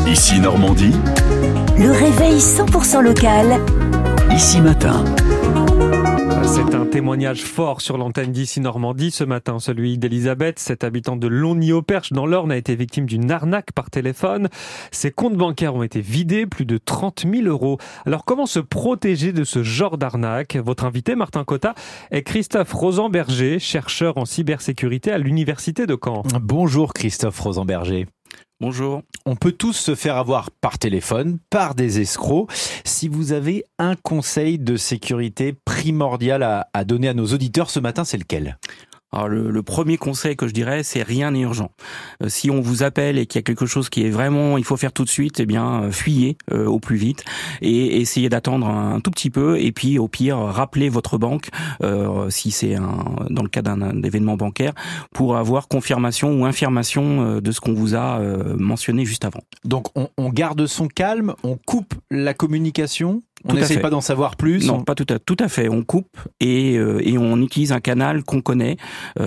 Ici Normandie. Le réveil 100% local. Ici Matin. C'est un témoignage fort sur l'antenne d'Ici Normandie ce matin, celui d'Elisabeth. Cette habitante de Longny-au-Perche dans l'Orne a été victime d'une arnaque par téléphone. Ses comptes bancaires ont été vidés, plus de 30 000 €. Alors comment se protéger de ce genre d'arnaque ? Votre invité, Martin Cotta, est Christophe Rosenberger, chercheur en cybersécurité à l'université de Caen. Bonjour Christophe Rosenberger. Bonjour. On peut tous se faire avoir par téléphone, par des escrocs. Si vous avez un conseil de sécurité primordial à donner à nos auditeurs ce matin, c'est lequel ? Alors le premier conseil que je dirais, c'est rien n'est urgent. Si on vous appelle et qu'il y a quelque chose qui est vraiment, il faut faire tout de suite, eh bien fuyez au plus vite et essayez d'attendre un tout petit peu. Et puis au pire, rappelez votre banque si c'est dans le cas d'un événement bancaire pour avoir confirmation ou infirmation de ce qu'on vous a mentionné juste avant. Donc on garde son calme, on coupe la communication. On n'essaye pas d'en savoir plus. Non, pas tout à fait. On coupe et on utilise un canal qu'on connaît,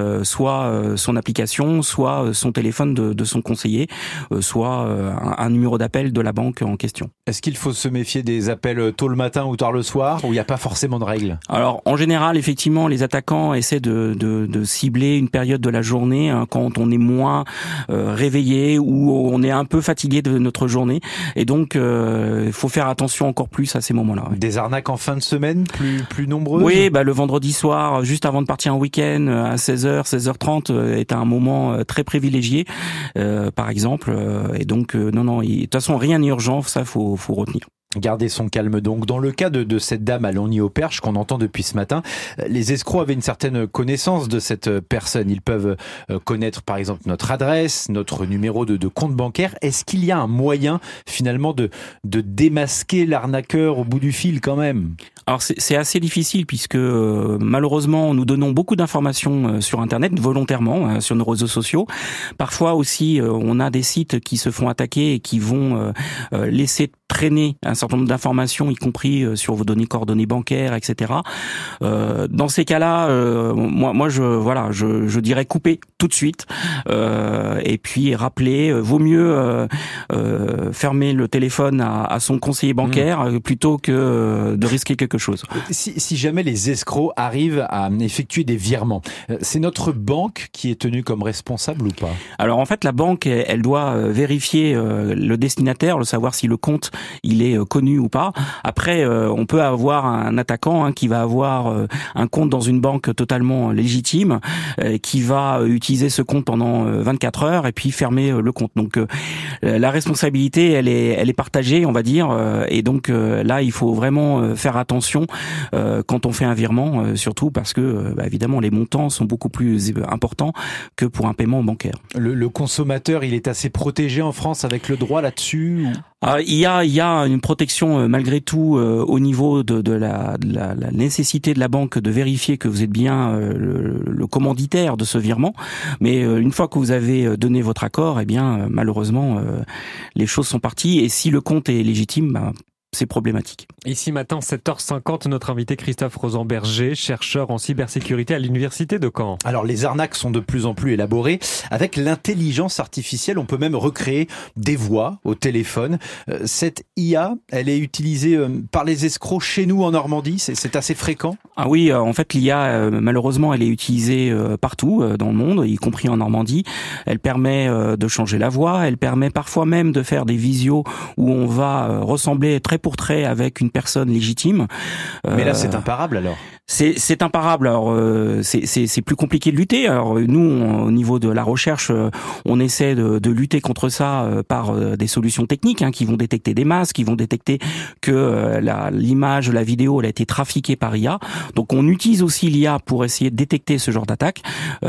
soit son application, soit son téléphone de son conseiller, soit un numéro d'appel de la banque en question. Est-ce qu'il faut se méfier des appels tôt le matin ou tard le soir, où il n'y a pas forcément de règles ? Alors, en général, effectivement, les attaquants essaient de cibler une période de la journée quand on est moins réveillé ou on est un peu fatigué de notre journée. Et donc, il faut faire attention encore plus à ces moments-là. Ouais. Des arnaques en fin de semaine plus nombreuses ? Oui, le vendredi soir, juste avant de partir en week-end, à 16h, 16h30, est un moment très privilégié, par exemple. Et donc, non, de toute façon, rien n'est urgent, ça, faut retenir. Garder son calme donc. Dans le cas de cette dame à Longny-au-Perche qu'on entend depuis ce matin, les escrocs avaient une certaine connaissance de cette personne. Ils peuvent connaître par exemple notre adresse, notre numéro de compte bancaire. Est-ce qu'il y a un moyen finalement de démasquer l'arnaqueur au bout du fil quand même ? Alors c'est assez difficile puisque malheureusement nous donnons beaucoup d'informations sur Internet volontairement, sur nos réseaux sociaux. Parfois aussi on a des sites qui se font attaquer et qui vont laisser traîner un certain nombre d'informations, y compris sur vos coordonnées bancaires, etc. Dans ces cas-là, moi je dirais couper tout de suite et puis rappeler. Vaut mieux fermer le téléphone à son conseiller bancaire plutôt que de risquer quelque chose. Si jamais les escrocs arrivent à effectuer des virements, c'est notre banque qui est tenue comme responsable ou pas ? Alors en fait, la banque, elle doit vérifier le destinataire, le savoir si le compte il est connu ou pas. Après, on peut avoir un attaquant qui va avoir un compte dans une banque totalement légitime, qui va utiliser ce compte pendant 24 heures et puis fermer le compte. Donc la responsabilité, elle est partagée, on va dire. Et donc là, il faut vraiment faire attention quand on fait un virement, surtout parce que évidemment les montants sont beaucoup plus importants que pour un paiement bancaire. Le consommateur, il est assez protégé en France avec le droit là-dessus ou... Il y a une protection malgré tout au niveau de la nécessité de la banque de vérifier que vous êtes bien le commanditaire de ce virement. Mais une fois que vous avez donné votre accord, malheureusement les choses sont parties. Et si le compte est légitime, c'est problématique. Ici matin, 7h50, notre invité Christophe Rosenberger, chercheur en cybersécurité à l'université de Caen. Alors les arnaques sont de plus en plus élaborées. Avec l'intelligence artificielle, on peut même recréer des voix au téléphone. Cette IA, elle est utilisée par les escrocs chez nous en Normandie, c'est assez fréquent ? Ah oui, en fait l'IA, malheureusement, elle est utilisée partout dans le monde, y compris en Normandie. Elle permet de changer la voix, elle permet parfois même de faire des visios où on va ressembler très pour trait avec une personne légitime. Mais là, c'est imparable alors. C'est imparable. Alors c'est plus compliqué de lutter. Alors nous, au niveau de la recherche, on essaie de lutter contre ça par des solutions techniques qui vont détecter des masques, qui vont détecter que l'image, la vidéo, elle a été trafiquée par IA. Donc on utilise aussi l'IA pour essayer de détecter ce genre d'attaque.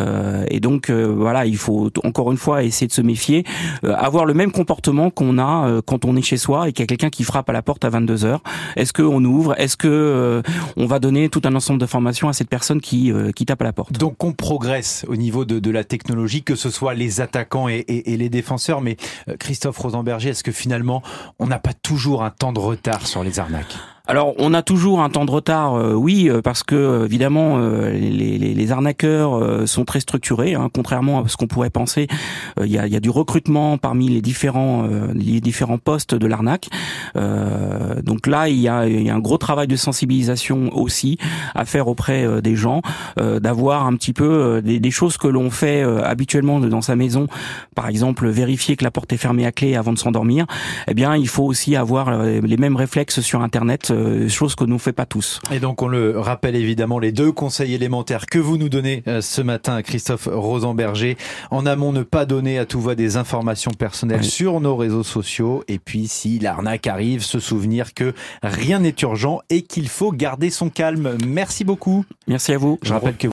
Et donc voilà, il faut encore une fois essayer de se méfier, avoir le même comportement qu'on a quand on est chez soi et qu'il y a quelqu'un qui frappe à la porte à 22h. Est-ce qu'on ouvre ? Est-ce que on va donner tout un ensemble d'informations à cette personne qui tape à la porte ? Donc on progresse au niveau de la technologie, que ce soit les attaquants et les défenseurs. Mais Christophe Rosenberger, est-ce que finalement on n'a pas toujours un temps de retard sur les arnaques ? Alors, on a toujours un temps de retard, oui, parce que évidemment, les arnaqueurs sont très structurés, hein, contrairement à ce qu'on pourrait penser. Il y a du recrutement parmi les différents postes de l'arnaque. Donc là, il y a un gros travail de sensibilisation aussi à faire auprès des gens, d'avoir un petit peu des choses que l'on fait habituellement dans sa maison. Par exemple, vérifier que la porte est fermée à clé avant de s'endormir. Eh bien, il faut aussi avoir les mêmes réflexes sur Internet. Chose que nous ne fait pas tous. Et donc on le rappelle évidemment, les 2 conseils élémentaires que vous nous donnez ce matin, Christophe Rosenberger. En amont, ne pas donner à tout va des informations personnelles sur nos réseaux sociaux. Et puis si l'arnaque arrive, se souvenir que rien n'est urgent et qu'il faut garder son calme. Merci beaucoup. Merci à vous. Je rappelle que